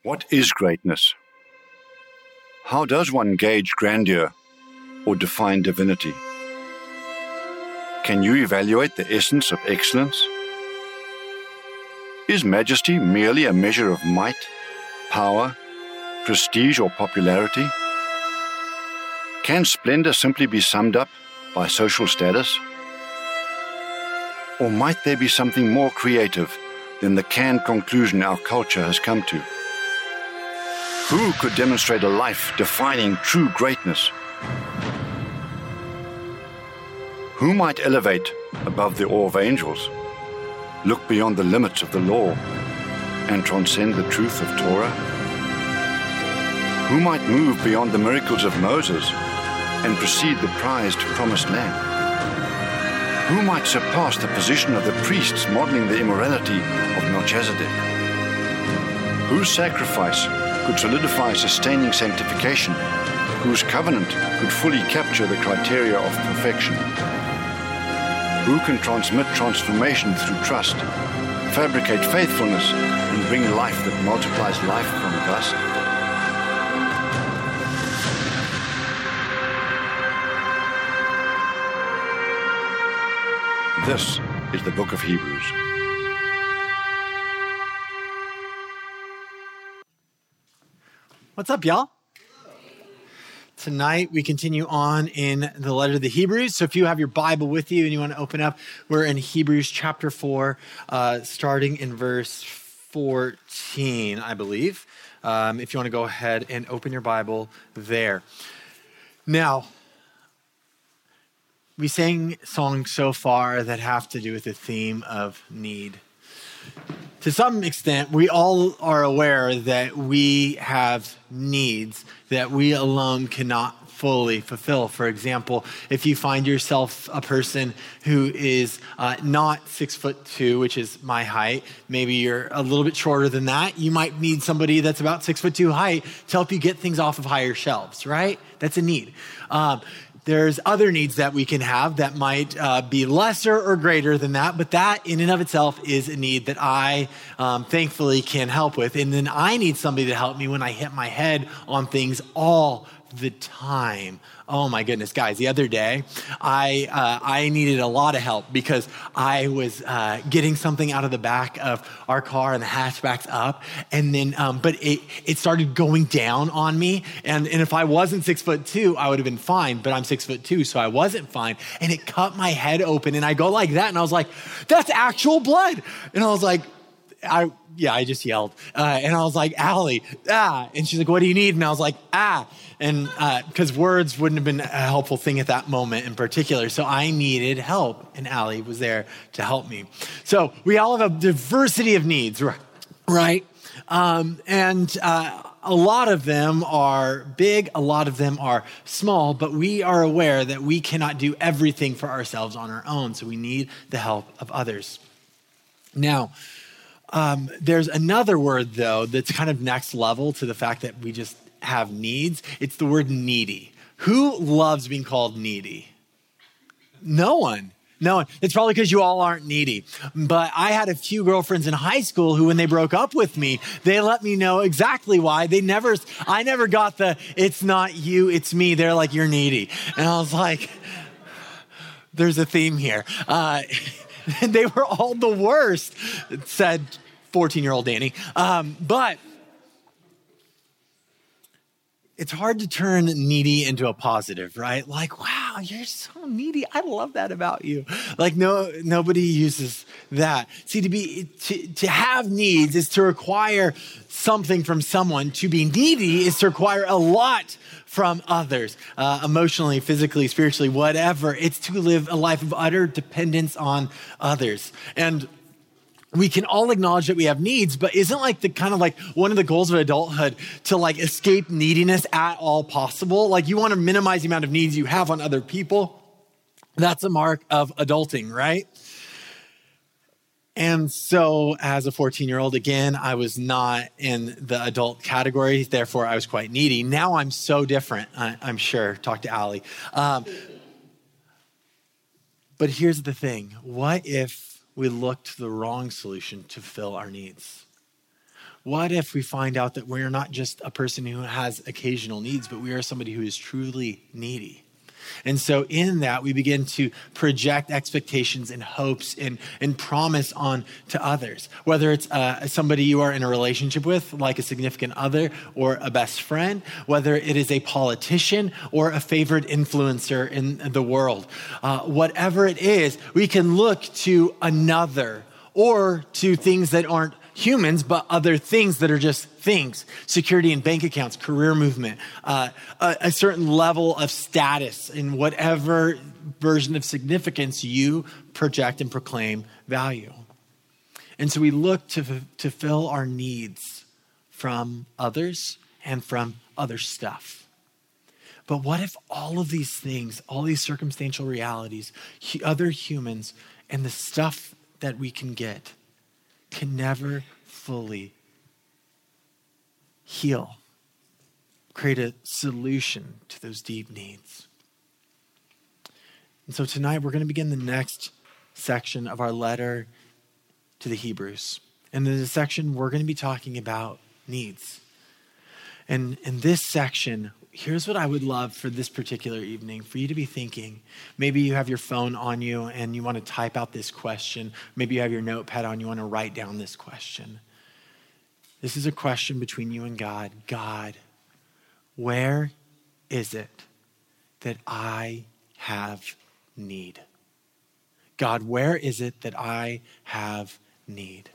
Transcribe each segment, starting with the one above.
What is greatness? How does one gauge grandeur or define divinity? Can you evaluate the essence of excellence? Is majesty merely a measure of might, power, prestige, or popularity? Can splendor simply be summed up by social status? Or might there be something more creative than the canned conclusion our culture has come to? Who could demonstrate a life defining true greatness? Who might elevate above the awe of angels, look beyond the limits of the law, and transcend the truth of Torah? Who might move beyond the miracles of Moses and precede the prized promised land? Who might surpass the position of the priests modeling the immorality of Melchizedek? Whose sacrifice could solidify sustaining sanctification, whose covenant could fully capture the criteria of perfection? Who can transmit transformation through trust, fabricate faithfulness, and bring life that multiplies life from dust? This is the book of Hebrews. What's up, y'all? Tonight, we continue on in the letter to the Hebrews. So if you have your Bible with you and you want to open up, we're in Hebrews chapter 4, starting in verse 14, I believe. If you want to go ahead and open your Bible there. Now, we sang songs so far that have to do with the theme of need. To some extent, we all are aware that we have needs that we alone cannot fully fulfill. For example, if you find yourself a person who is not 6'2", which is my height, maybe you're a little bit shorter than that, you might need somebody that's about 6'2" height to help you get things off of higher shelves, right? That's a need. There's other needs that we can have that might be lesser or greater than that, but that in and of itself is a need that I thankfully can help with. And then I need somebody to help me when I hit my head on things all the time. Oh my goodness, guys, the other day, I needed a lot of help because I was getting something out of the back of our car and the hatchback's up. And then, but it started going down on me. And if I wasn't 6'2", I would have been fine, but I'm 6'2", so I wasn't fine. And it cut my head open and I go like that. And I was like, that's actual blood. And I was like, I just yelled. And I was like, Allie, ah. And she's like, what do you need? And I was like, ah. And because words wouldn't have been a helpful thing at that moment in particular. So I needed help. And Allie was there to help me. So we all have a diversity of needs, right? And a lot of them are big, a lot of them are small, but we are aware that we cannot do everything for ourselves on our own. So we need the help of others. Now, there's another word, though, that's kind of next level to the fact that we just have needs. It's the word needy. Who loves being called needy? No one. No one. It's probably because you all aren't needy. But I had a few girlfriends in high school who, when they broke up with me, they let me know exactly why. I never got the, it's not you, it's me. They're like, you're needy. And I was like, there's a theme here. And they were all the worst, said 14-year-old Danny. But it's hard to turn needy into a positive, right? Like, wow, you're so needy. I love that about you. Like, nobody uses that. See, to have needs is to require something from someone. To be needy is to require a lot from others, emotionally, physically, spiritually, whatever. It's to live a life of utter dependence on others. And we can all acknowledge that we have needs, but isn't like the kind of like one of the goals of adulthood to like escape neediness at all possible? Like you want to minimize the amount of needs you have on other people. That's a mark of adulting, right? And so as a 14-year-old, again, I was not in the adult category. Therefore, I was quite needy. Now I'm so different, I'm sure. Talk to Allie. But here's the thing. What if we looked the wrong solution to fill our needs? What if we find out that we're not just a person who has occasional needs, but we are somebody who is truly needy? And so in that, we begin to project expectations and hopes and promise on to others, whether it's somebody you are in a relationship with, like a significant other or a best friend, whether it is a politician or a favored influencer in the world. Whatever it is, we can look to another or to things that aren't humans, but other things that are just things: security in bank accounts, career movement, a certain level of status in whatever version of significance you project and proclaim value. And so we look to fill our needs from others and from other stuff. But what if all of these things, all these circumstantial realities, other humans, and the stuff that we can get can never fully heal, create a solution to those deep needs? And so tonight we're going to begin the next section of our letter to the Hebrews. And in this section, we're going to be talking about needs. And in this section, here's what I would love for this particular evening, for you to be thinking. Maybe you have your phone on you and you want to type out this question. Maybe you have your notepad on, you want to write down this question. This is a question between you and God. God, where is it that I have need? God, where is it that I have need?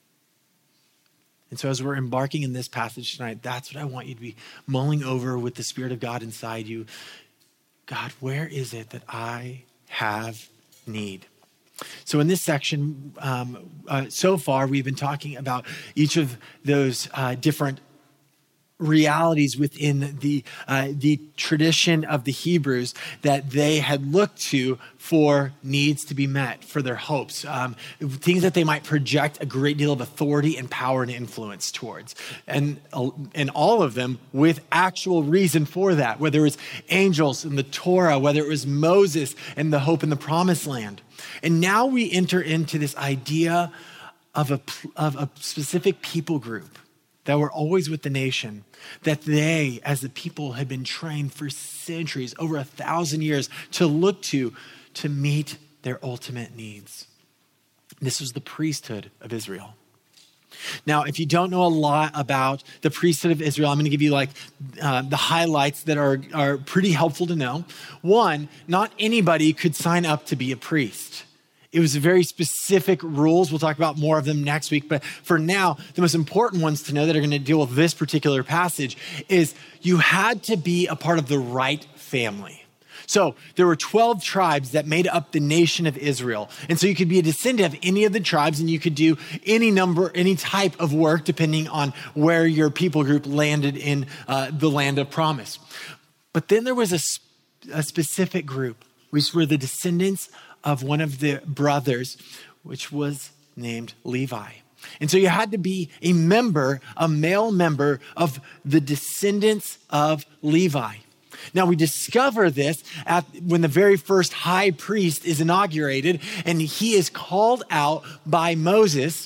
And so as we're embarking in this passage tonight, that's what I want you to be mulling over with the Spirit of God inside you. God, where is it that I have need? So in this section, so far, we've been talking about each of those different realities within the tradition of the Hebrews that they had looked to for needs to be met, for their hopes, things that they might project a great deal of authority and power and influence towards. And all of them with actual reason for that, whether it was angels in the Torah, whether it was Moses and the hope in the promised land. And now we enter into this idea of a specific people group that were always with the nation, that they, as the people, had been trained for centuries, over 1,000 years, to look to meet their ultimate needs. This was the priesthood of Israel. Now, if you don't know a lot about the priesthood of Israel, I'm going to give you the highlights that are pretty helpful to know. One, not anybody could sign up to be a priest. It was very specific rules. We'll talk about more of them next week. But for now, the most important ones to know that are going to deal with this particular passage is you had to be a part of the right family. So there were 12 tribes that made up the nation of Israel. And so you could be a descendant of any of the tribes, and you could do any type of work depending on where your people group landed in the land of promise. But then there was a specific group, which were the descendants of one of the brothers, which was named Levi. And so you had to be a male member of the descendants of Levi. Now we discover this when the very first high priest is inaugurated, and he is called out by Moses.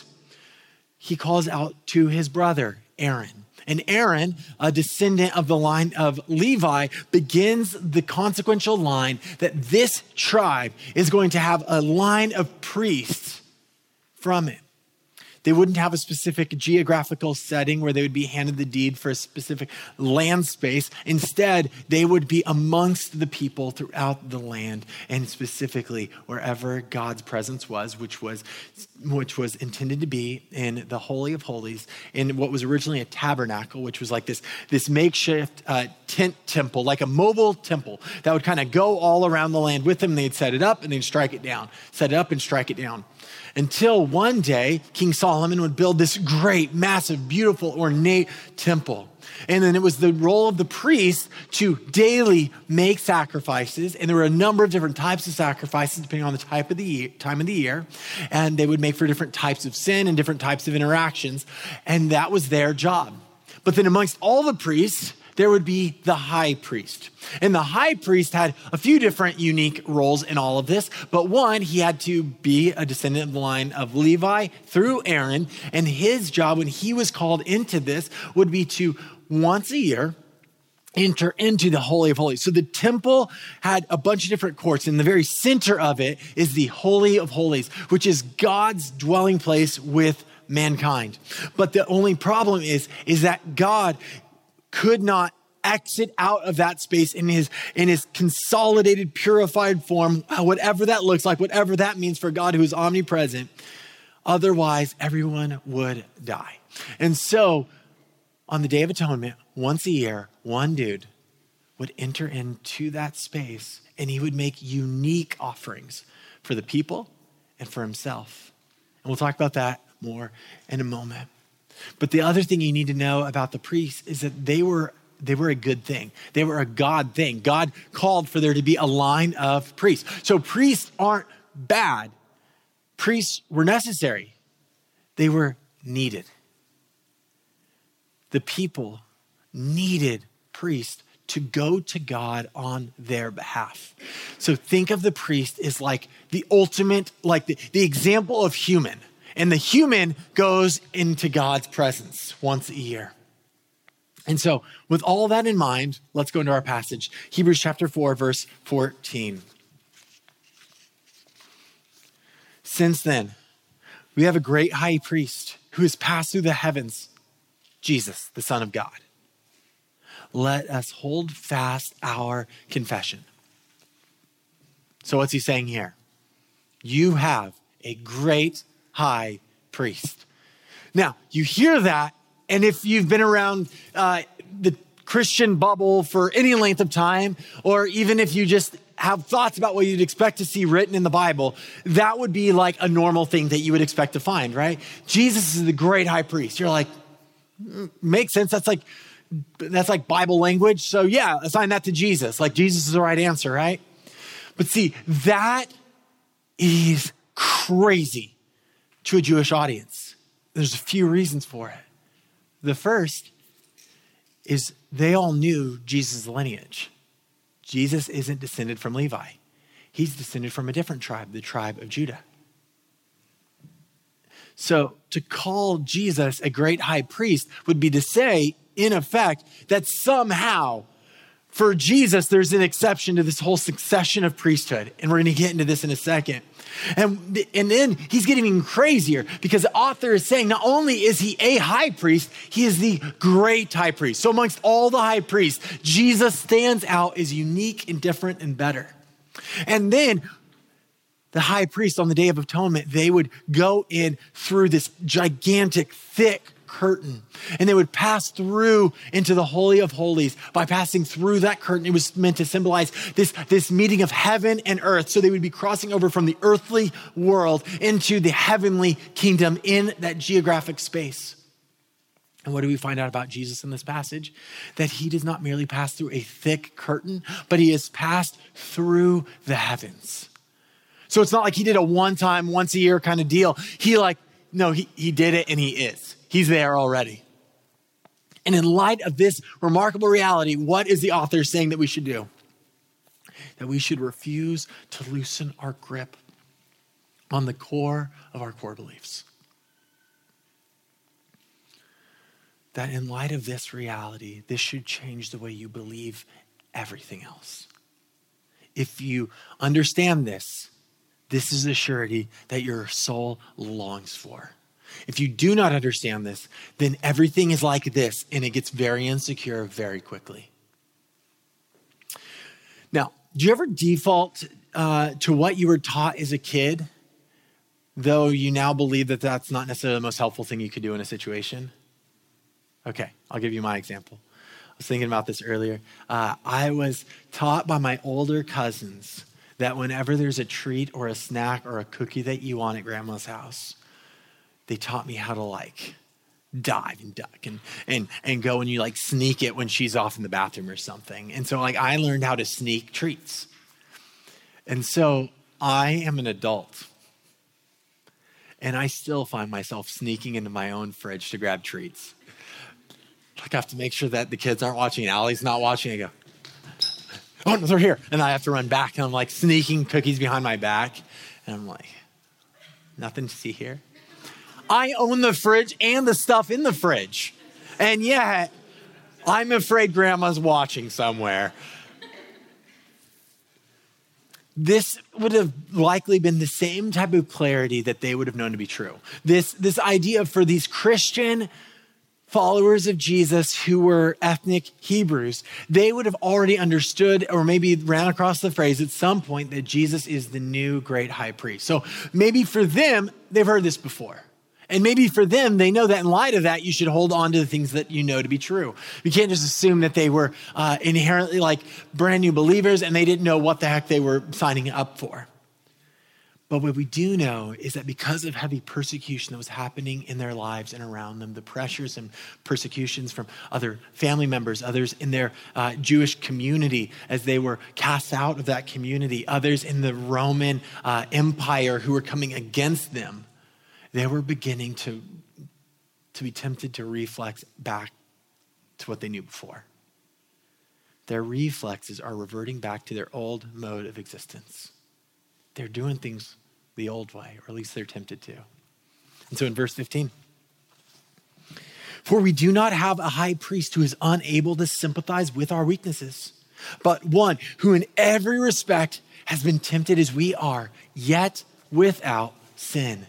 He calls out to his brother, Aaron. And Aaron, a descendant of the line of Levi, begins the consequential line that this tribe is going to have a line of priests from it. They wouldn't have a specific geographical setting where they would be handed the deed for a specific land space. Instead, they would be amongst the people throughout the land, and specifically wherever God's presence was, which was intended to be in the Holy of Holies, in what was originally a tabernacle, which was like this makeshift tent temple, like a mobile temple that would kind of go all around the land with them. They'd set it up and they'd strike it down, set it up and strike it down. Until one day, King Solomon would build this great, massive, beautiful, ornate temple. And then it was the role of the priest to daily make sacrifices. And there were a number of different types of sacrifices depending on the time of the year. And they would make for different types of sin and different types of interactions. And that was their job. But then amongst all the priests, there would be the high priest. And the high priest had a few different unique roles in all of this, but one, he had to be a descendant of the line of Levi through Aaron, and his job when he was called into this would be to once a year enter into the Holy of Holies. So the temple had a bunch of different courts, and the very center of it is the Holy of Holies, which is God's dwelling place with mankind. But the only problem is that God could not exit out of that space in his consolidated, purified form, whatever that looks like, whatever that means for God who is omnipresent. Otherwise, everyone would die. And so on the Day of Atonement, once a year, one dude would enter into that space and he would make unique offerings for the people and for himself. And we'll talk about that more in a moment. But the other thing you need to know about the priests is that they were a good thing. They were a God thing. God called for there to be a line of priests. So priests aren't bad. Priests were necessary. They were needed. The people needed priests to go to God on their behalf. So think of the priest as like the ultimate, like the example of human. And the human goes into God's presence once a year. And so with all that in mind, let's go into our passage. Hebrews chapter 4, verse 14. Since then, we have a great high priest who has passed through the heavens, Jesus, the Son of God. Let us hold fast our confession. So what's he saying here? You have a great high priest. Now, you hear that, and if you've been around the Christian bubble for any length of time, or even if you just have thoughts about what you'd expect to see written in the Bible, that would be like a normal thing that you would expect to find, right? Jesus is the great high priest. You're like, makes sense. That's like Bible language. So yeah, assign that to Jesus. Like Jesus is the right answer, right? But see, that is crazy to a Jewish audience. There's a few reasons for it. The first is they all knew Jesus' lineage. Jesus isn't descended from Levi. He's descended from a different tribe, the tribe of Judah. So to call Jesus a great high priest would be to say, in effect, that somehow for Jesus, there's an exception to this whole succession of priesthood. And we're going to get into this in a second. And then he's getting even crazier because the author is saying not only is he a high priest, he is the great high priest. So amongst all the high priests, Jesus stands out as unique and different and better. And then the high priest on the Day of Atonement, they would go in through this gigantic, thick curtain, and they would pass through into the Holy of Holies. By passing through that curtain, it was meant to symbolize this meeting of heaven and earth. So they would be crossing over from the earthly world into the heavenly kingdom in that geographic space. And what do we find out about Jesus in this passage? That he does not merely pass through a thick curtain, but he has passed through the heavens. So it's not like he did a one-time, once a year kind of deal. He did it and he is. He's there already. And in light of this remarkable reality, what is the author saying that we should do? That we should refuse to loosen our grip on the core of our core beliefs. That in light of this reality, this should change the way you believe everything else. If you understand this, this is a surety that your soul longs for. If you do not understand this, then everything is like this and it gets very insecure very quickly. Now, do you ever default to what you were taught as a kid, though you now believe that that's not necessarily the most helpful thing you could do in a situation? Okay, I'll give you my example. I was thinking about this earlier. I was taught by my older cousins that whenever there's a treat or a snack or a cookie that you want at grandma's house, they taught me how to dive and duck and go and you sneak it when she's off in the bathroom or something. And so I learned how to sneak treats. And so I am an adult and I still find myself sneaking into my own fridge to grab treats. Like I have to make sure that the kids aren't watching and Allie's not watching. I go, oh, no, they're here. And I have to run back and I'm like sneaking cookies behind my back. And I'm like, nothing to see here. I own the fridge and the stuff in the fridge. And yet, I'm afraid grandma's watching somewhere. This would have likely been the same type of clarity that they would have known to be true. This idea for these Christian followers of Jesus who were ethnic Hebrews, they would have already understood or maybe ran across the phrase at some point that Jesus is the new great high priest. So maybe for them, they've heard this before. And maybe for them, they know that in light of that, you should hold on to the things that you know to be true. You can't just assume that they were inherently like brand new believers and they didn't know what the heck they were signing up for. But what we do know is that because of heavy persecution that was happening in their lives and around them, the pressures and persecutions from other family members, others in their Jewish community as they were cast out of that community, others in the Roman Empire who were coming against them, they were beginning to be tempted to reflex back to what they knew before. Their reflexes are reverting back to their old mode of existence. They're doing things the old way, or at least they're tempted to. And so in verse 15, for we do not have a high priest who is unable to sympathize with our weaknesses, but one who in every respect has been tempted as we are, yet without sin.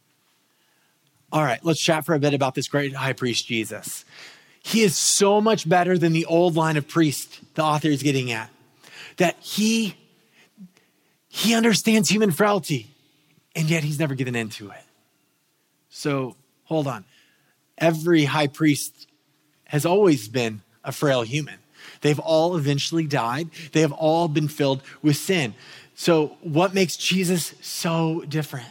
All right, let's chat for a bit about this great high priest, Jesus. He is so much better than the old line of priest the author is getting at, that he understands human frailty, and yet he's never given in to it. So hold on. Every high priest has always been a frail human. They've all eventually died. They have all been filled with sin. So what makes Jesus so different?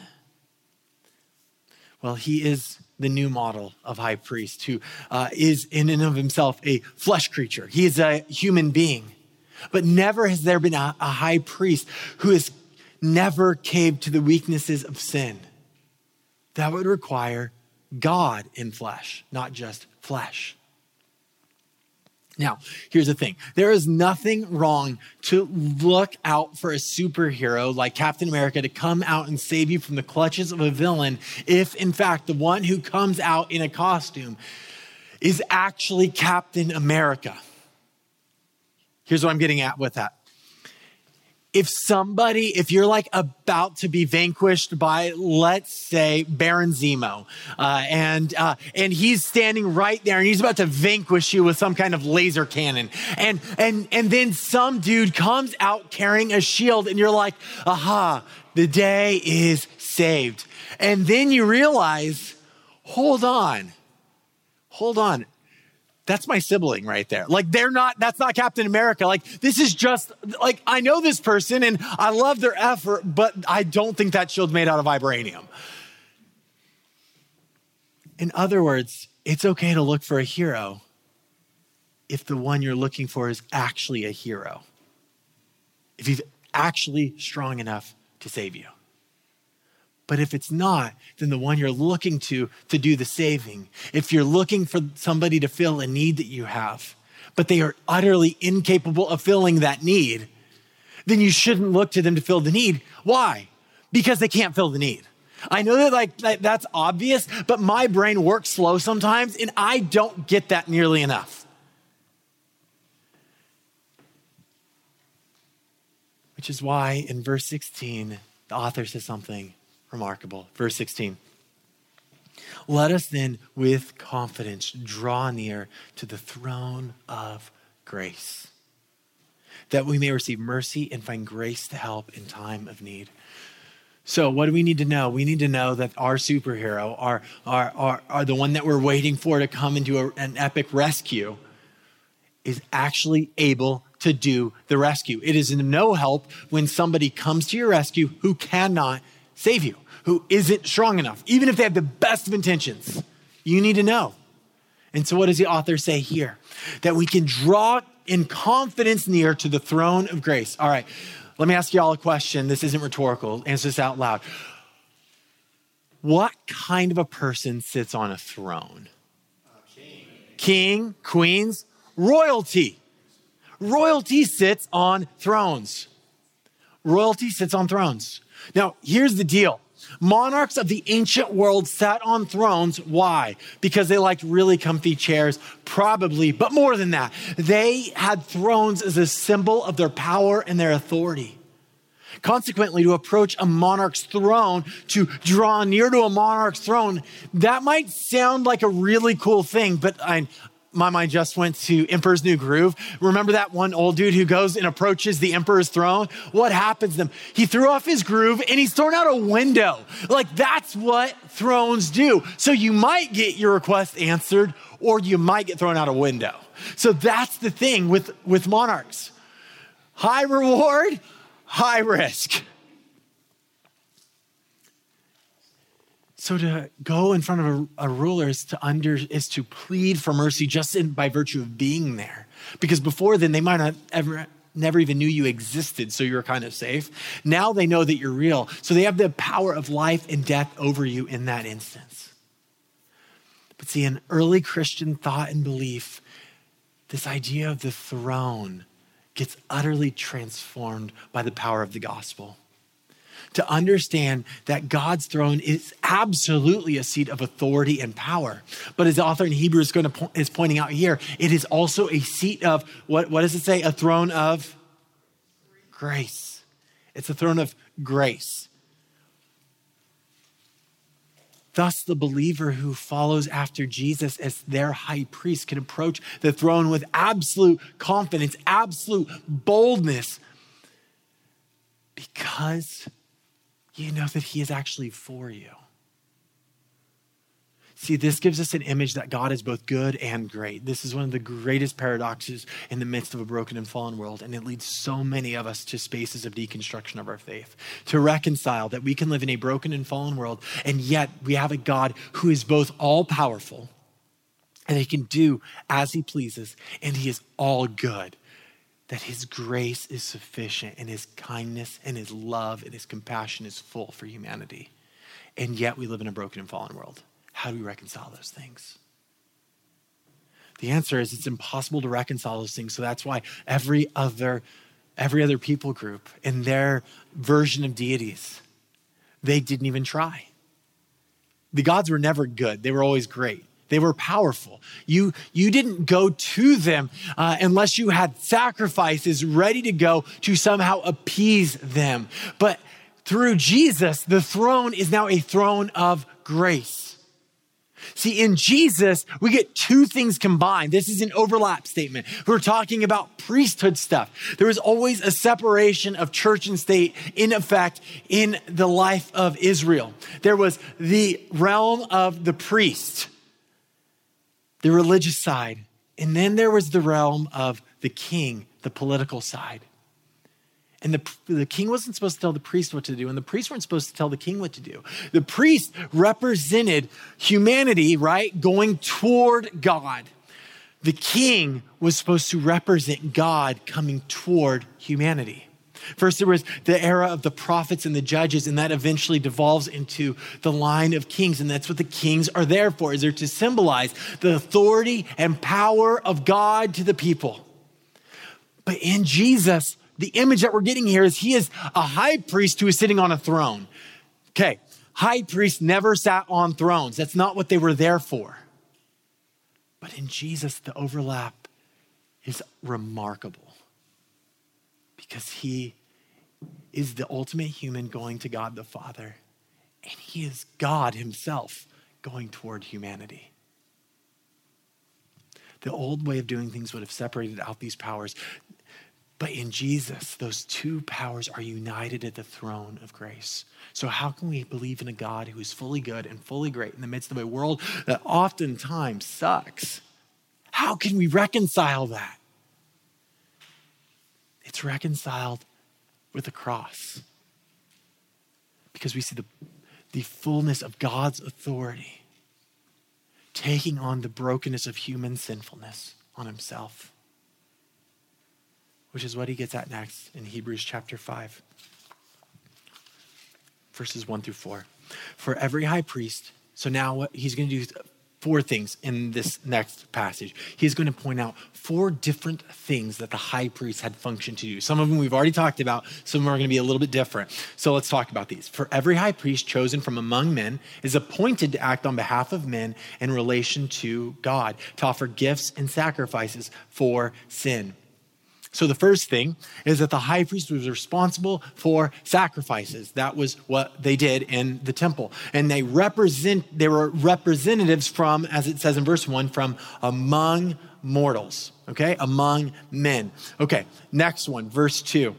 Well, he is the new model of high priest who is in and of himself a flesh creature. He is a human being. But never has there been a high priest who has never caved to the weaknesses of sin. That would require God in flesh, not just flesh. Now, here's the thing. There is nothing wrong to look out for a superhero like Captain America to come out and save you from the clutches of a villain if, in fact, the one who comes out in a costume is actually Captain America. Here's what I'm getting at with that. If you're like about to be vanquished by, let's say, Baron Zemo, and he's standing right there and he's about to vanquish you with some kind of laser cannon. And then some dude comes out carrying a shield and you're like, aha, the day is saved. And then you realize, hold on. That's my sibling right there. Like that's not Captain America. Like this is just like, I know this person and I love their effort, but I don't think that shield's made out of vibranium. In other words, it's okay to look for a hero if the one you're looking for is actually a hero. If he's actually strong enough to save you. But if it's not, then the one you're looking to do the saving, if you're looking for somebody to fill a need that you have, but they are utterly incapable of filling that need, then you shouldn't look to them to fill the need. Why? Because they can't fill the need. I know that that's obvious, but my brain works slow sometimes, and I don't get that nearly enough. Which is why in verse 16, the author says something remarkable. Verse 16. Let us then with confidence draw near to the throne of grace, that we may receive mercy and find grace to help in time of need. So what do we need to know? We need to know that our superhero, our the one that we're waiting for to come into an epic rescue, is actually able to do the rescue. It is no help when somebody comes to your rescue who cannot save you, who isn't strong enough, even if they have the best of intentions. You need to know. And so what does the author say here? That we can draw in confidence near to the throne of grace. All right, let me ask you all a question. This isn't rhetorical. Answer this out loud. What kind of a person sits on a throne? king, queens, royalty. Royalty sits on thrones. Royalty sits on thrones. Now, here's the deal. Monarchs of the ancient world sat on thrones. Why? Because they liked really comfy chairs, probably, but more than that, they had thrones as a symbol of their power and their authority. Consequently, to approach a monarch's throne, to draw near to a monarch's throne, that might sound like a really cool thing, but my mind just went to Emperor's New Groove. Remember that one old dude who goes and approaches the emperor's throne? What happens to him? He threw off his groove and he's thrown out a window. Like, that's what thrones do. So you might get your request answered, or you might get thrown out a window. So that's the thing with monarchs. High reward, high risk. So to go in front of a ruler is to plead for mercy just by virtue of being there. Because before then, they might not never even knew you existed, so you were kind of safe. Now they know that you're real. So they have the power of life and death over you in that instance. But see, in early Christian thought and belief, this idea of the throne gets utterly transformed by the power of the gospel. To understand that God's throne is absolutely a seat of authority and power. But as the author in Hebrews is pointing out here, it is also a seat of, what does it say? A throne of grace. It's a throne of grace. Thus, the believer who follows after Jesus as their high priest can approach the throne with absolute confidence, absolute boldness, because you know that he is actually for you. See, this gives us an image that God is both good and great. This is one of the greatest paradoxes in the midst of a broken and fallen world, and it leads so many of us to spaces of deconstruction of our faith. To reconcile that we can live in a broken and fallen world, and yet we have a God who is both all-powerful, and he can do as he pleases, and he is all good. That his grace is sufficient, and his kindness and his love and his compassion is full for humanity. And yet we live in a broken and fallen world. How do we reconcile those things? The answer is it's impossible to reconcile those things. So that's why every other people group in their version of deities, they didn't even try. The gods were never good. They were always great. They were powerful. You didn't go to them unless you had sacrifices ready to go to somehow appease them. But through Jesus, the throne is now a throne of grace. See, in Jesus, we get two things combined. This is an overlap statement. We're talking about priesthood stuff. There was always a separation of church and state in effect in the life of Israel. There was the realm of the priest, the religious side. And then there was the realm of the king, the political side. And the king wasn't supposed to tell the priest what to do, and the priests weren't supposed to tell the king what to do. The priest represented humanity, right, going toward God. The king was supposed to represent God coming toward humanity. First, there was the era of the prophets and the judges, and that eventually devolves into the line of kings. And that's what the kings are there for, is they're to symbolize the authority and power of God to the people. But in Jesus, the image that we're getting here is he is a high priest who is sitting on a throne. Okay, high priests never sat on thrones. That's not what they were there for. But in Jesus, the overlap is remarkable, because he is the ultimate human going to God the Father, and he is God himself going toward humanity. The old way of doing things would have separated out these powers, but in Jesus, those two powers are united at the throne of grace. So how can we believe in a God who is fully good and fully great in the midst of a world that oftentimes sucks? How can we reconcile that? It's reconciled with the cross, because we see the fullness of God's authority taking on the brokenness of human sinfulness on himself, which is what he gets at next in Hebrews chapter 5, verses 1 through 4. For every high priest, so now what he's going to do 4 things in this next passage. He's going to point out 4 different things that the high priest had functioned to do. Some of them we've already talked about. Some of them are going to be a little bit different. So let's talk about these. For every high priest chosen from among men is appointed to act on behalf of men in relation to God, to offer gifts and sacrifices for sin. So the first thing is that the high priest was responsible for sacrifices. That was what they did in the temple. And they were representatives from, as it says in verse 1, from among mortals, okay? Among men. Okay, next one, verse 2.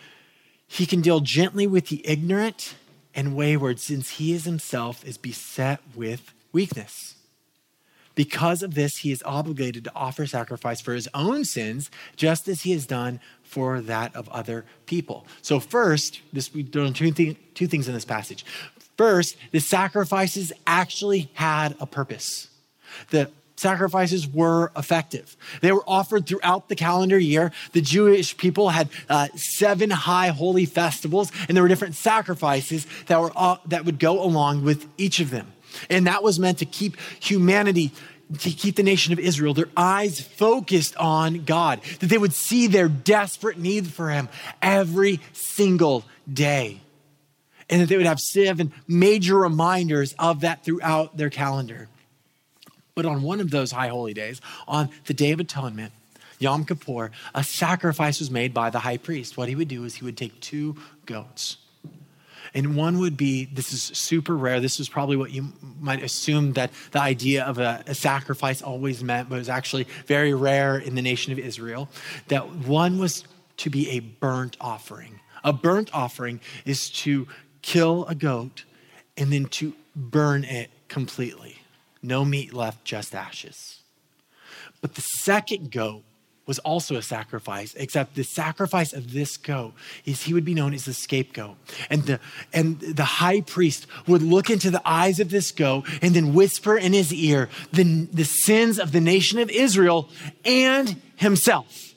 He can deal gently with the ignorant and wayward, since he himself is beset with weakness. Because of this, he is obligated to offer sacrifice for his own sins, just as he has done for that of other people. So first, we do two things in this passage. First, the sacrifices actually had a purpose. The sacrifices were effective. They were offered throughout the calendar year. The Jewish people had 7 high holy festivals, and there were different sacrifices that would go along with each of them. And that was meant to keep humanity, to keep the nation of Israel, their eyes focused on God, that they would see their desperate need for him every single day. And that they would have 7 major reminders of that throughout their calendar. But on one of those high holy days, on the Day of Atonement, Yom Kippur, a sacrifice was made by the high priest. What he would do is he would take 2 goats. And one would be, this is super rare. This is probably what you might assume that the idea of a sacrifice always meant, but it was actually very rare in the nation of Israel. That one was to be a burnt offering. A burnt offering is to kill a goat and then to burn it completely. No meat left, just ashes. But the second goat was also a sacrifice, except the sacrifice of this goat is he would be known as the scapegoat. And the high priest would look into the eyes of this goat and then whisper in his ear the sins of the nation of Israel and himself.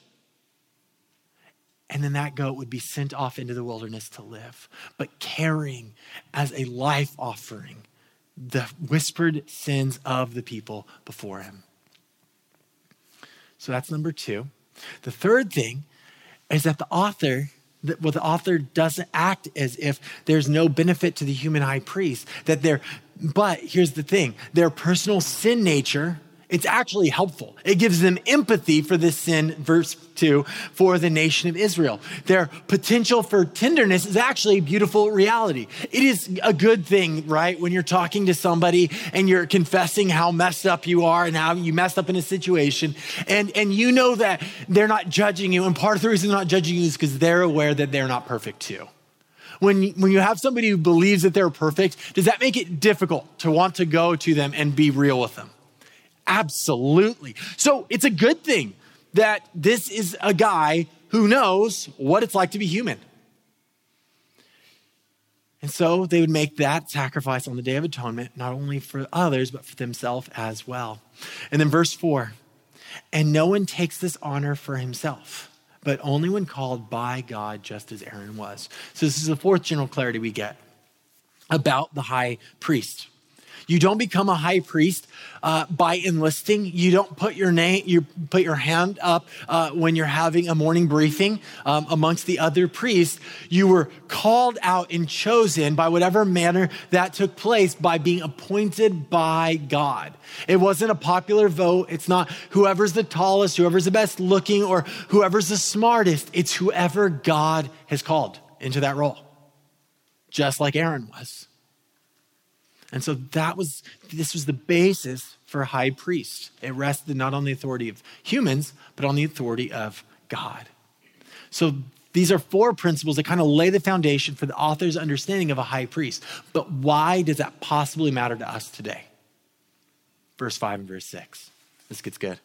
And then that goat would be sent off into the wilderness to live, but carrying as a life offering the whispered sins of the people before him. So that's number 2. The third thing is that the author doesn't act as if there's no benefit to the human high priest. But here's the thing, their personal sin nature, it's actually helpful. It gives them empathy for this sin, verse 2, for the nation of Israel. Their potential for tenderness is actually a beautiful reality. It is a good thing, right? When you're talking to somebody and you're confessing how messed up you are and how you messed up in a situation, and you know that they're not judging you. And part of the reason they're not judging you is because they're aware that they're not perfect too. When you have somebody who believes that they're perfect, does that make it difficult to want to go to them and be real with them? Absolutely. So it's a good thing that this is a guy who knows what it's like to be human. And so they would make that sacrifice on the Day of Atonement, not only for others, but for themselves as well. And then verse 4, and no one takes this honor for himself, but only when called by God, just as Aaron was. So this is the 4th general clarity we get about the high priest. You don't become a high priest by enlisting. You don't put your hand up when you're having a morning briefing amongst the other priests. You were called out and chosen by whatever manner that took place by being appointed by God. It wasn't a popular vote. It's not whoever's the tallest, whoever's the best looking, or whoever's the smartest. It's whoever God has called into that role, just like Aaron was. And so this was the basis for a high priest. It rested not on the authority of humans, but on the authority of God. So these are 4 principles that kind of lay the foundation for the author's understanding of a high priest. But why does that possibly matter to us today? Verse 5 and verse 6. This gets good.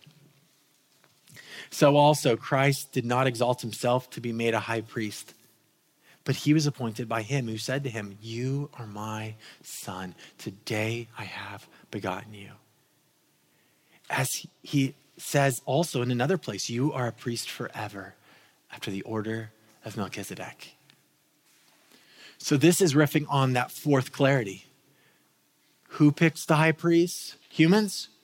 So also Christ did not exalt himself to be made a high priest, but he was appointed by him who said to him, you are my son. Today I have begotten you. As he says also in another place, you are a priest forever after the order of Melchizedek. So this is riffing on that 4th clarity. Who picks the high priest? Humans?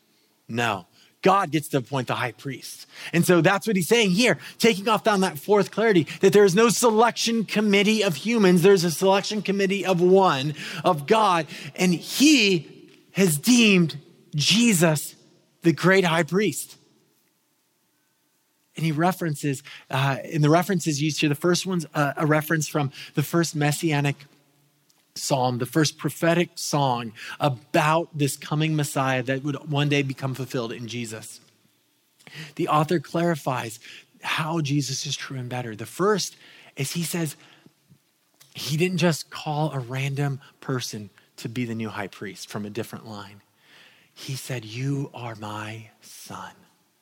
No. God gets to appoint the high priest. And so that's what he's saying here, taking off down that fourth clarity, that there is no selection committee of humans. There's a selection committee of one, of God. And he has deemed Jesus the great high priest. And he references, in the references used here, the first one's a reference from the first messianic psalm, the first prophetic song about this coming Messiah that would one day become fulfilled in Jesus. The author clarifies how Jesus is true and better. The first is he says he didn't just call a random person to be the new high priest from a different line. He said, "You are my son."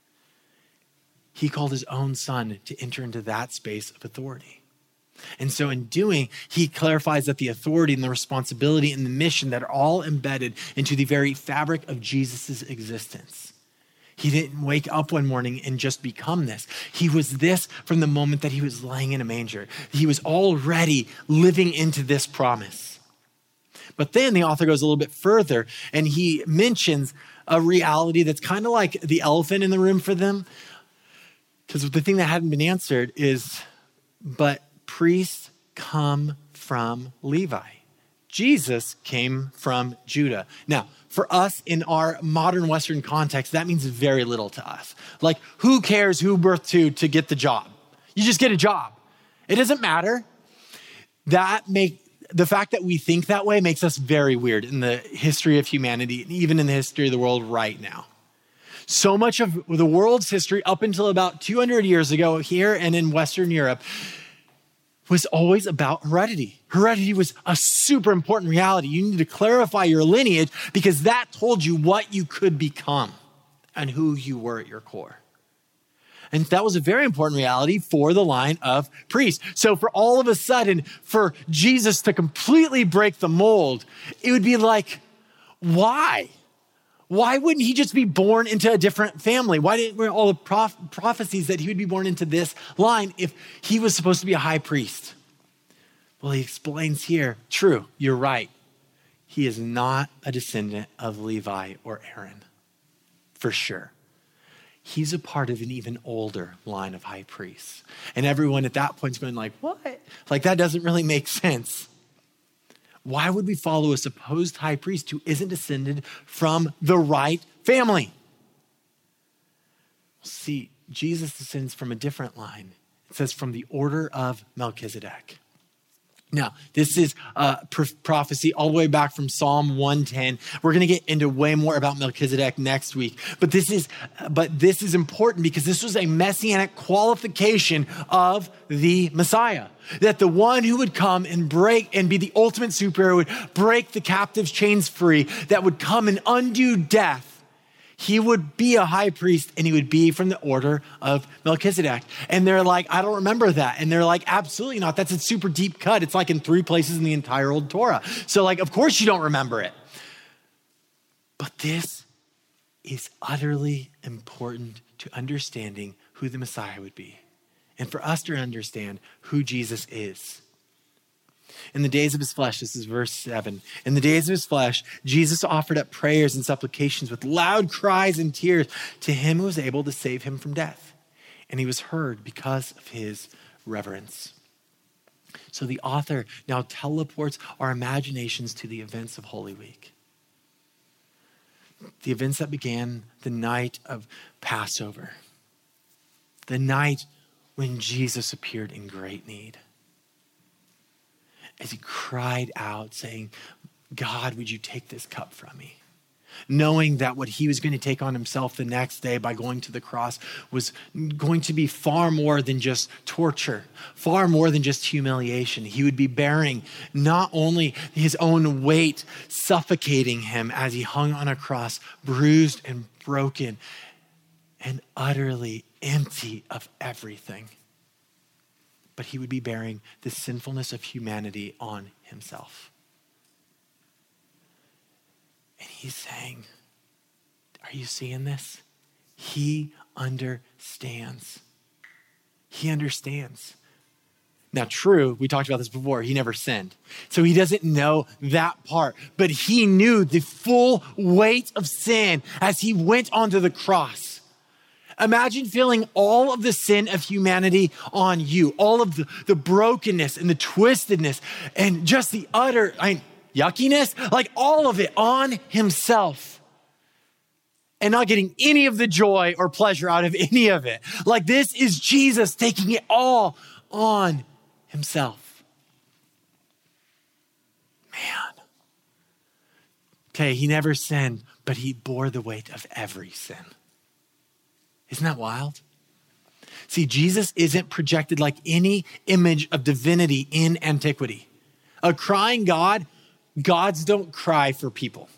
He called his own son to enter into that space of authority. And so in doing, he clarifies that the authority and the responsibility and the mission that are all embedded into the very fabric of Jesus's existence. He didn't wake up one morning and just become this. He was this from the moment that he was laying in a manger. He was already living into this promise. But then the author goes a little bit further and he mentions a reality that's kind of like the elephant in the room for them. Because the thing that hadn't been answered is, but priests come from Levi. Jesus came from Judah. Now, for us in our modern Western context, that means very little to us. Like, who cares who birthed to get the job? You just get a job. It doesn't matter. The fact that we think that way makes us very weird in the history of humanity, and even in the history of the world right now. So much of the world's history up until about 200 years ago here and in Western Europe was always about heredity. Heredity was a super important reality. You need to clarify your lineage because that told you what you could become and who you were at your core. And that was a very important reality for the line of priests. So for all of a sudden, for Jesus to completely break the mold, it would be like, why? Why wouldn't he just be born into a different family? Why didn't all the prophecies that he would be born into this line if he was supposed to be a high priest? Well, he explains here, true, you're right. He is not a descendant of Levi or Aaron, for sure. He's a part of an even older line of high priests. And everyone at that point is going like, what? Like that doesn't really make sense. Why would we follow a supposed high priest who isn't descended from the right family? See, Jesus descends from a different line. It says from the order of Melchizedek. Now, this is prophecy all the way back from Psalm 110. We're going to get into way more about Melchizedek next week. But this is important because this was a messianic qualification of the Messiah. That the one who would come and break and be the ultimate superhero would break the captive's chains free, that would come and undo death. He would be a high priest and he would be from the order of Melchizedek. And they're like, I don't remember that. And they're like, absolutely not. That's a super deep cut. It's like in 3 places in the entire old Torah. So like, of course you don't remember it. But this is utterly important to understanding who the Messiah would be. And for us to understand who Jesus is. In the days of his flesh, this is verse 7. In the days of his flesh, Jesus offered up prayers and supplications with loud cries and tears to him who was able to save him from death. And he was heard because of his reverence. So the author now teleports our imaginations to the events of Holy Week. The events that began the night of Passover. The night when Jesus appeared in great need. As he cried out saying, God, would you take this cup from me? Knowing that what he was going to take on himself the next day by going to the cross was going to be far more than just torture, far more than just humiliation. He would be bearing not only his own weight, suffocating him as he hung on a cross, bruised and broken and utterly empty of everything. But he would be bearing the sinfulness of humanity on himself. And he's saying, are you seeing this? He understands. He understands. Now, true, we talked about this before, he never sinned. So he doesn't know that part, but he knew the full weight of sin as he went onto the cross. Imagine feeling all of the sin of humanity on you, all of the brokenness and the twistedness and just the utter yuckiness, like all of it on himself. And not getting any of the joy or pleasure out of any of it. Like this is Jesus taking it all on himself. Man. Okay, he never sinned, but he bore the weight of every sin. Isn't that wild? See, Jesus isn't projected like any image of divinity in antiquity. A crying God, gods don't cry for people.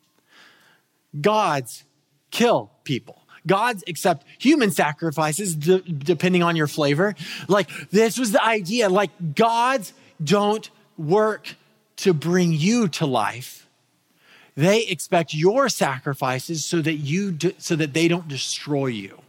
Gods kill people. Gods accept human sacrifices depending on your flavor. Like this was the idea, like gods don't work to bring you to life. They expect your sacrifices so that they don't destroy you.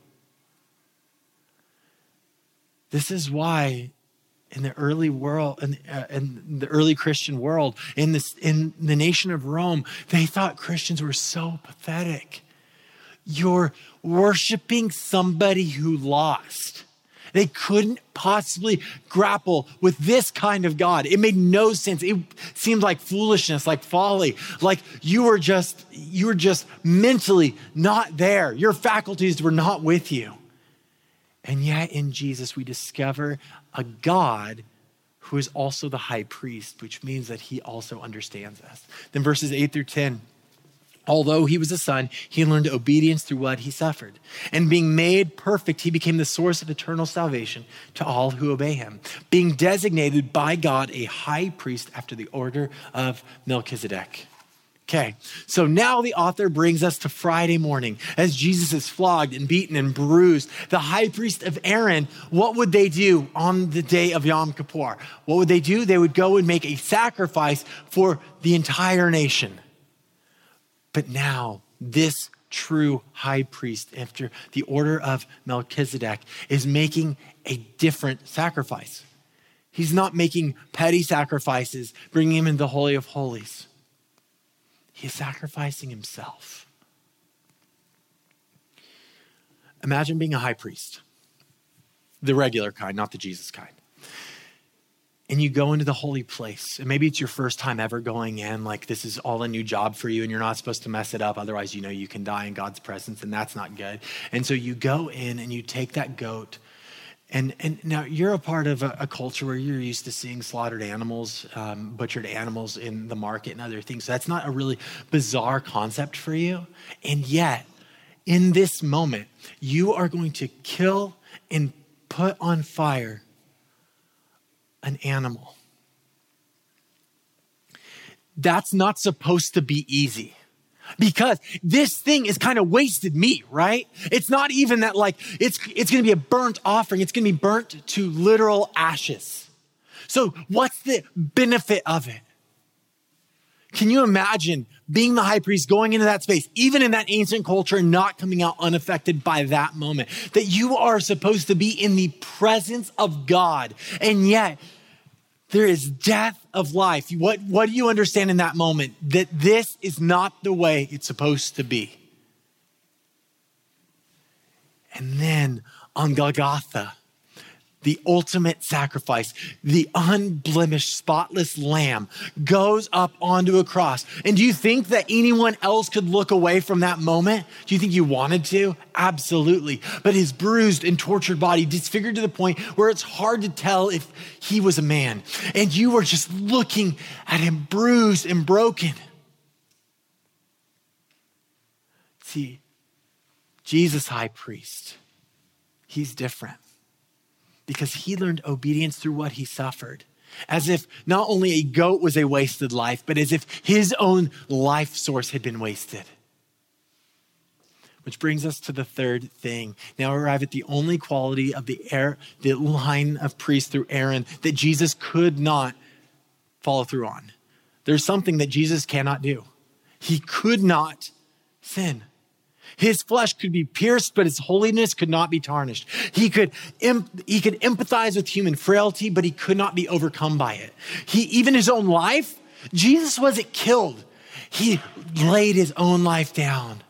This is why in the early world, in the early Christian world, in the nation of Rome, they thought Christians were so pathetic. You're worshiping somebody who lost. They couldn't possibly grapple with this kind of God. It made no sense. It seemed like foolishness, like folly, like you were just mentally not there. Your faculties were not with you. And yet in Jesus, we discover a God who is also the high priest, which means that he also understands us. Then verses 8 through 10. Although he was a son, he learned obedience through what he suffered. And being made perfect, he became the source of eternal salvation to all who obey him, being designated by God a high priest after the order of Melchizedek. Okay, so now the author brings us to Friday morning as Jesus is flogged and beaten and bruised. The high priest of Aaron, what would they do on the day of Yom Kippur? What would they do? They would go and make a sacrifice for the entire nation. But now this true high priest, after the order of Melchizedek, is making a different sacrifice. He's not making petty sacrifices, bringing him into the Holy of Holies. He is sacrificing himself. Imagine being a high priest, the regular kind, not the Jesus kind. And you go into the holy place. And maybe it's your first time ever going in, like this is all a new job for you and you're not supposed to mess it up. Otherwise, you can die in God's presence and that's not good. And so you go in and you take that goat. And now you're a part of a culture where you're used to seeing slaughtered animals, butchered animals in the market and other things. So that's not a really bizarre concept for you. And yet, in this moment, you are going to kill and put on fire an animal. That's not supposed to be easy because this thing is kind of wasted meat, right? It's not even that like, it's going to be a burnt offering. It's going to be burnt to literal ashes. So what's the benefit of it? Can you imagine being the high priest, going into that space, even in that ancient culture, and not coming out unaffected by that moment? That you are supposed to be in the presence of God, and yet there is death of life. What do you understand in that moment? That this is not the way it's supposed to be. And then on Golgotha, the ultimate sacrifice, the unblemished, spotless lamb goes up onto a cross. And do you think that anyone else could look away from that moment? Do you think you wanted to? Absolutely. But his bruised and tortured body disfigured to the point where it's hard to tell if he was a man. And you were just looking at him bruised and broken. See, Jesus, high priest, he's different. Because he learned obedience through what he suffered. As if not only a goat was a wasted life, but as if his own life source had been wasted. Which brings us to the third thing. Now we arrive at the only quality of the line of priests through Aaron that Jesus could not follow through on. There's something that Jesus cannot do. He could not sin. His flesh could be pierced, but his holiness could not be tarnished. He could empathize with human frailty, but he could not be overcome by it. Even his own life, Jesus wasn't killed. He laid his own life down.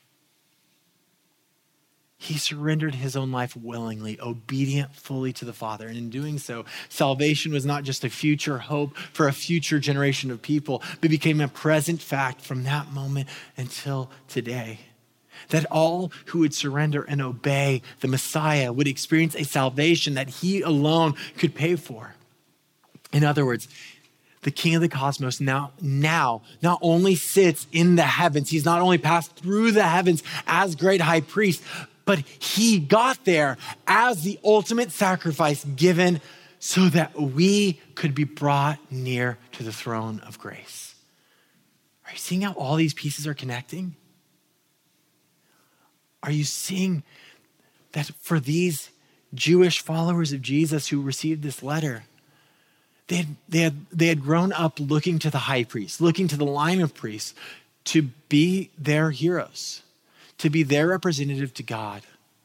He surrendered his own life willingly, obedient fully to the Father. And in doing so, salvation was not just a future hope for a future generation of people, but became a present fact from that moment until today. That all who would surrender and obey the Messiah would experience a salvation that he alone could pay for. In other words, the King of the cosmos now not only sits in the heavens, he's not only passed through the heavens as great high priest, but he got there as the ultimate sacrifice given so that we could be brought near to the throne of grace. Are you seeing how all these pieces are connecting? Are you seeing that for these Jewish followers of Jesus who received this letter, they had grown up looking to the high priest, looking to the line of priests to be their heroes, to be their representative to God.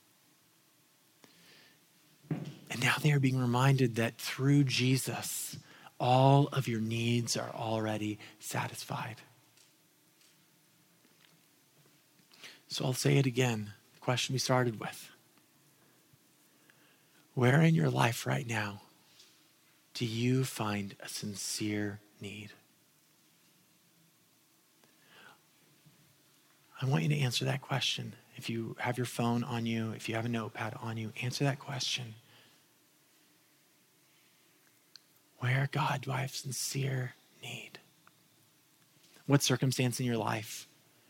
And now they are being reminded that through Jesus, all of your needs are already satisfied. So I'll say it again, the question we started with. Where in your life right now do you find a sincere need? I want you to answer that question. If you have your phone on you, if you have a notepad on you, answer that question. Where, God, do I have sincere need? What circumstance in your life?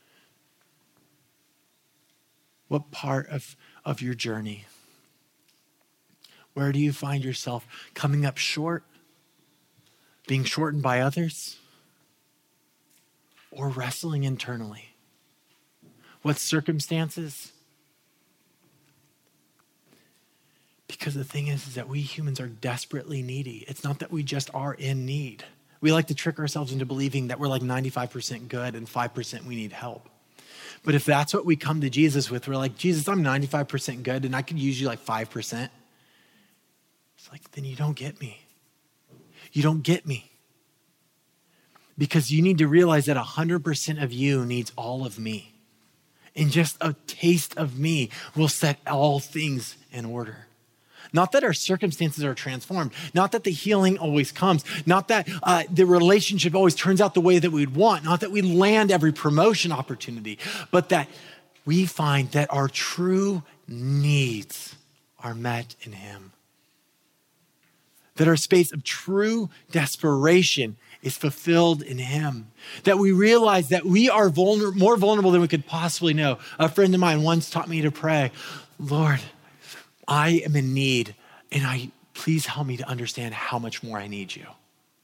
What part of your journey? Where do you find yourself coming up short, being shortened by others, or wrestling internally? What circumstances? Because the thing is that we humans are desperately needy. It's not that we just are in need. We like to trick ourselves into believing that we're like 95% good and 5% we need help. But if that's what we come to Jesus with, we're like, Jesus, I'm 95% good and I could use you like 5%. It's like, then you don't get me. You don't get me. Because you need to realize that 100% of you needs all of me. And just a taste of me will set all things in order. Not that our circumstances are transformed, not that the healing always comes, not that the relationship always turns out the way that we'd want, not that we land every promotion opportunity, but that we find that our true needs are met in him. That our space of true desperation is fulfilled in him. That we realize that we are more vulnerable than we could possibly know. A friend of mine once taught me to pray, Lord, I am in need, and please help me to understand how much more I need you.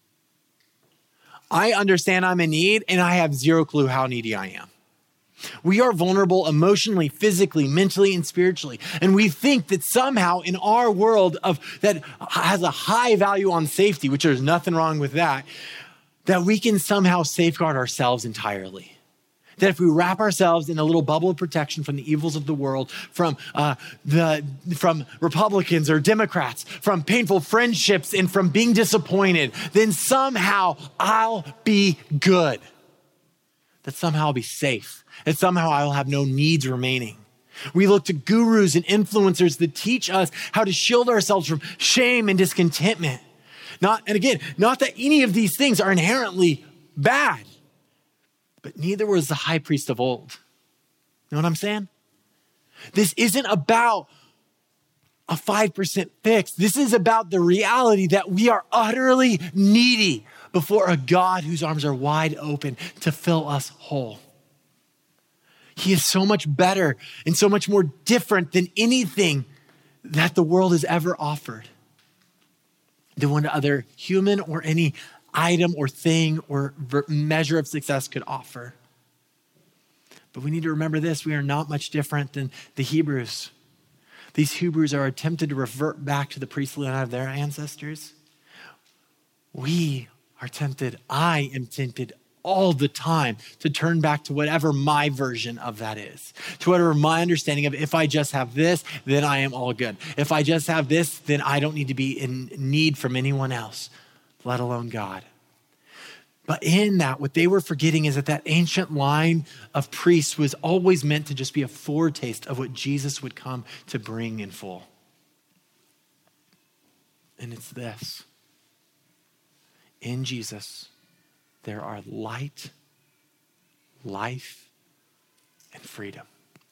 I understand I'm in need, and I have zero clue how needy I am. We are vulnerable emotionally, physically, mentally, and spiritually. And we think that somehow in our world that has a high value on safety, which there's nothing wrong with that we can somehow safeguard ourselves entirely. That if we wrap ourselves in a little bubble of protection from the evils of the world, from Republicans or Democrats, from painful friendships, and from being disappointed, then somehow I'll be good. That somehow I'll be safe. That somehow I'll have no needs remaining. We look to gurus and influencers that teach us how to shield ourselves from shame and discontentment. Not that any of these things are inherently bad, but neither was the high priest of old. You know what I'm saying? This isn't about a 5% fix. This is about the reality that we are utterly needy before a God whose arms are wide open to fill us whole. He is so much better and so much more different than anything that the world has ever offered, than one other human or any item or thing or measure of success could offer. But we need to remember this: we are not much different than the Hebrews. These Hebrews are tempted to revert back to the priestly line of their ancestors. I am tempted all the time to turn back to whatever my version of that is, to whatever my understanding of if I just have this, then I am all good. If I just have this, then I don't need to be in need from anyone else, let alone God. But in that, what they were forgetting is that ancient line of priests was always meant to just be a foretaste of what Jesus would come to bring in full. And it's this. In Jesus, there are light, life, and freedom.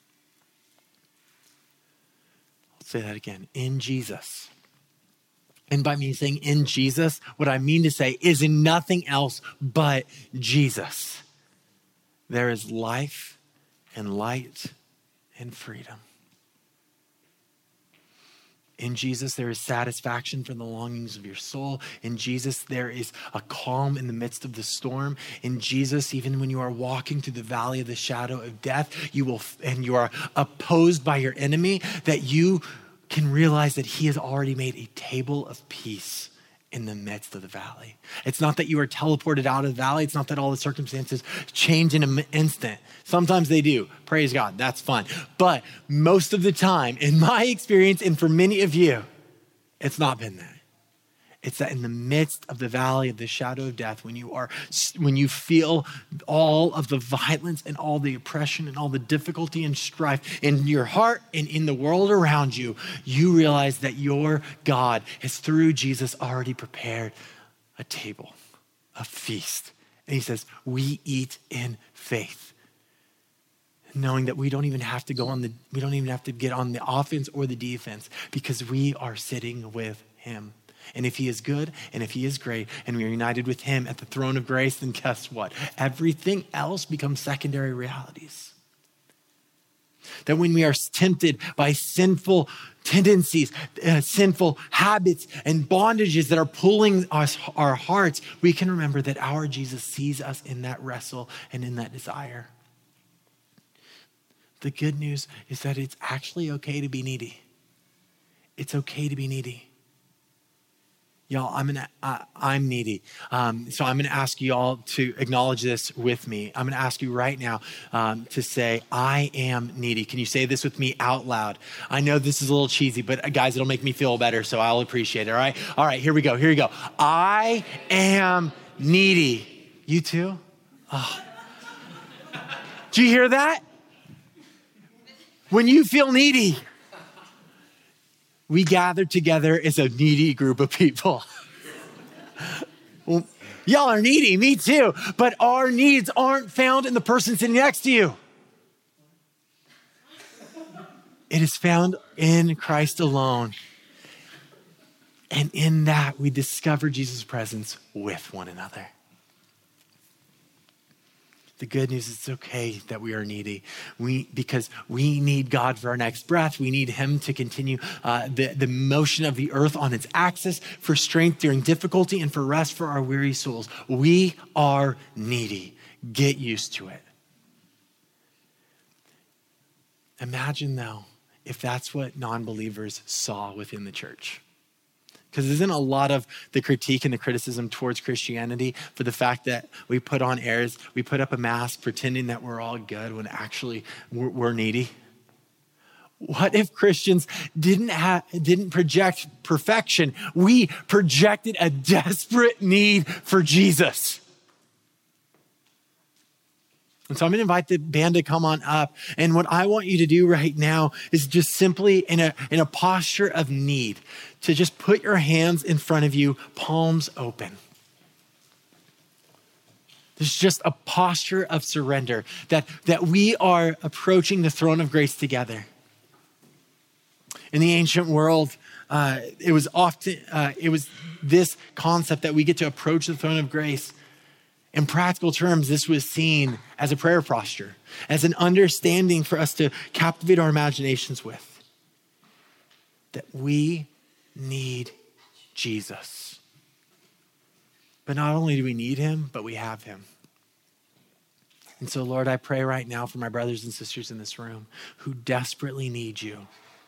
I'll say that again. In Jesus. And by me saying in Jesus, what I mean to say is in nothing else but Jesus. There is life and light and freedom. In Jesus, there is satisfaction for the longings of your soul. In Jesus, there is a calm in the midst of the storm. In Jesus, even when you are walking through the valley of the shadow of death, you are opposed by your enemy, that you can realize that he has already made a table of peace in the midst of the valley. It's not that you are teleported out of the valley. It's not that all the circumstances change in an instant. Sometimes they do. Praise God. That's fun. But most of the time, in my experience, and for many of you, it's not been that. It's that in the midst of the valley of the shadow of death, when you feel all of the violence and all the oppression and all the difficulty and strife in your heart and in the world around you, you realize that your God has, through Jesus, already prepared a table, a feast. And he says, we eat in faith, knowing that we don't even have to get on the offense or the defense, because we are sitting with him. And if he is good and if he is great and we are united with him at the throne of grace, then guess what? Everything else becomes secondary realities. That when we are tempted by sinful tendencies, sinful habits and bondages that are pulling our hearts, we can remember that our Jesus sees us in that wrestle and in that desire. The good news is that it's actually okay to be needy. It's okay to be needy. Y'all, I'm needy. So I'm going to ask you all to acknowledge this with me. I'm going to ask you right now to say, I am needy. Can you say this with me out loud? I know this is a little cheesy, but guys, it'll make me feel better, so I'll appreciate it, all right? All right, here we go. I am needy. You too? Oh. Do you hear that? When you feel needy, we gather together as a needy group of people. Well, y'all are needy, me too, but our needs aren't found in the person sitting next to you. It is found in Christ alone. And in that, we discover Jesus' presence with one another. The good news is it's okay that we are needy. Because we need God for our next breath. We need him to continue the motion of the earth on its axis, for strength during difficulty and for rest for our weary souls. We are needy. Get used to it. Imagine though, if that's what non-believers saw within the church. Because isn't a lot of the critique and the criticism towards Christianity for the fact that we put on airs, we put up a mask pretending that we're all good when actually we're needy? What if Christians didn't project perfection? We projected a desperate need for Jesus. And so I'm going to invite the band to come on up. And what I want you to do right now is just simply in a posture of need, to just put your hands in front of you, palms open. There's just a posture of surrender that we are approaching the throne of grace together. In the ancient world, it was this concept that we get to approach the throne of grace. In practical terms, this was seen as a prayer posture, as an understanding for us to captivate our imaginations with. That we need Jesus. But not only do we need him, but we have him. And so, Lord, I pray right now for my brothers and sisters in this room who desperately need you.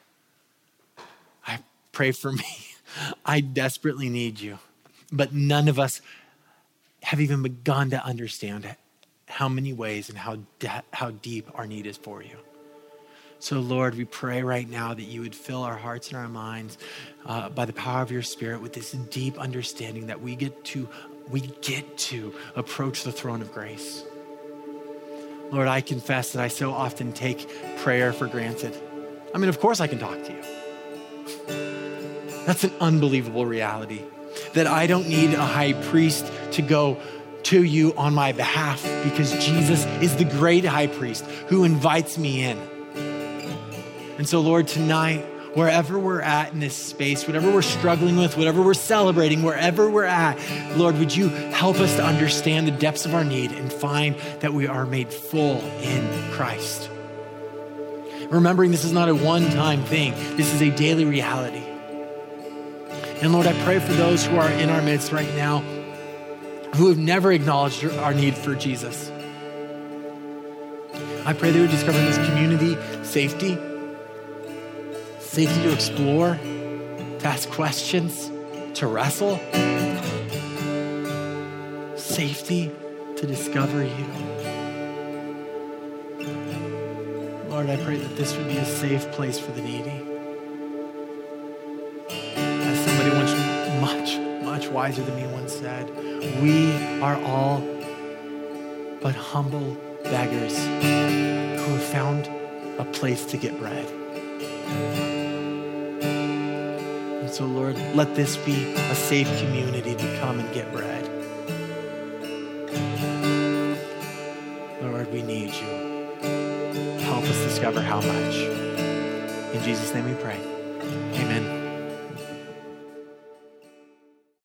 I pray for me. I desperately need you. But none of us have even begun to understand how many ways and how deep our need is for you. So Lord, we pray right now that you would fill our hearts and our minds by the power of your Spirit with this deep understanding that we get to approach the throne of grace. Lord, I confess that I so often take prayer for granted. I mean, of course I can talk to you. That's an unbelievable reality, that I don't need a high priest to go to you on my behalf, because Jesus is the great high priest who invites me in. And so Lord, tonight, wherever we're at in this space, whatever we're struggling with, whatever we're celebrating, wherever we're at, Lord, would you help us to understand the depths of our need and find that we are made full in Christ. Remembering this is not a one-time thing. This is a daily reality. And Lord, I pray for those who are in our midst right now who have never acknowledged our need for Jesus. I pray they would discover in this community safety to explore, to ask questions, to wrestle, safety to discover you. Lord, I pray that this would be a safe place for the needy. As somebody once much wiser than me once said, we are all but humble beggars who have found a place to get bread. And so, Lord, let this be a safe community to come and get bread. Lord, we need you. Help us discover how much. In Jesus' name we pray. Amen.